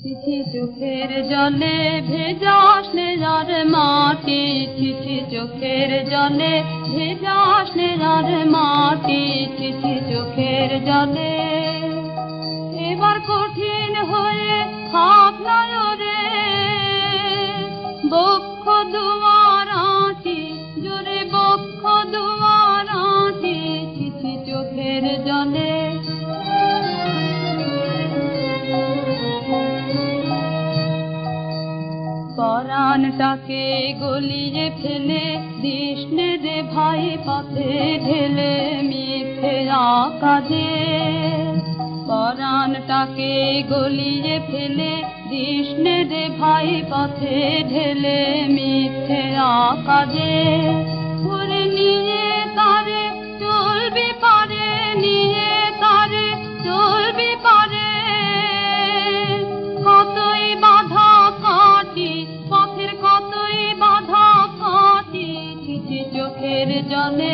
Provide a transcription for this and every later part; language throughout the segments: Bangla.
চিঠি চোখের জলে ভেজা স্নেহার মাটি, চিঠি চোখের জলে ভেজা স্নেহার মাটি, চিঠি চোখের জলে এবার কঠিন হয়ে হাত নয়রে বক্ষ দুয়ার আঁটি, জোরে বক্ষ দুয়ার আঁটি, চিঠি চোখের জলে। পরাণটাকে গলিয়ে ফেলে দিসনে রে ভাই পথে ঢেলে মিথ্যে কাজে, পরাণটাকে গলিয়ে ফেলে দিসনে রে ভাই পথে ঢেলে মিথ্যে কাজে। ওরে নিয়ে তারে চলবি পারে, নিয়ে তারে চলবি পারে, কতই বাধা কাটি পথের, কতই বাধা কাটি, চিঠি চোখের জলে।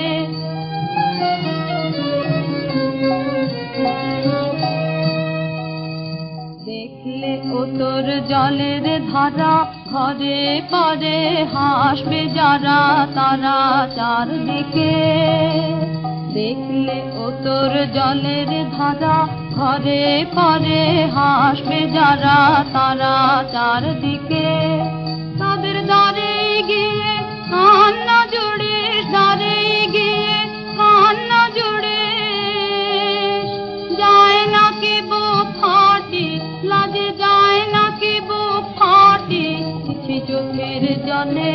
দেখলে ও তোর জলের ধারা, ঘরে পরে হাসবে যারা তারা চারদিকে। দেখলে ও তোর জলের ধারা, ঘরে পরে হাসবে যারা তারা চারদিকে। তাদের দ্বারে গিয়ে কান্না জুড়ে, দ্বারে গিয়ে কান্না জুড়ে, যায় না কি বুক ফাটি, লাজে যায় না কি বুক ফাটি, চিঠি চোখের জলে।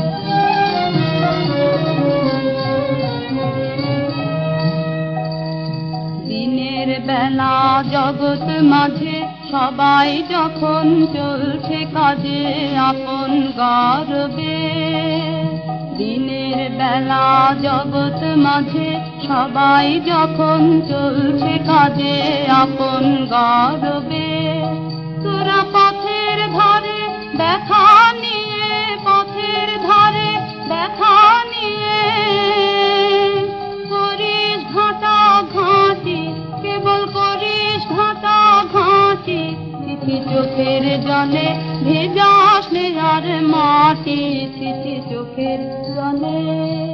দিনের বেলা জগৎ মাঝে সবাই যখন চলছে কাজে আপন গর্বে, দিনের বেলা জগৎ মাঝে সবাই যখন চলছে কাজে আপন গর্বে। তোরা পথের ধারে ব্যথা নিয়ে, পথের ধারে ব্যথা নিয়ে করিস ঘাটা ঘাঁটি, কেবল করিস ঘাটা ঘাঁটি, চিঠি চোখের জলে ভেজা স্নেহার মাটি, চিঠি চোখের জলে।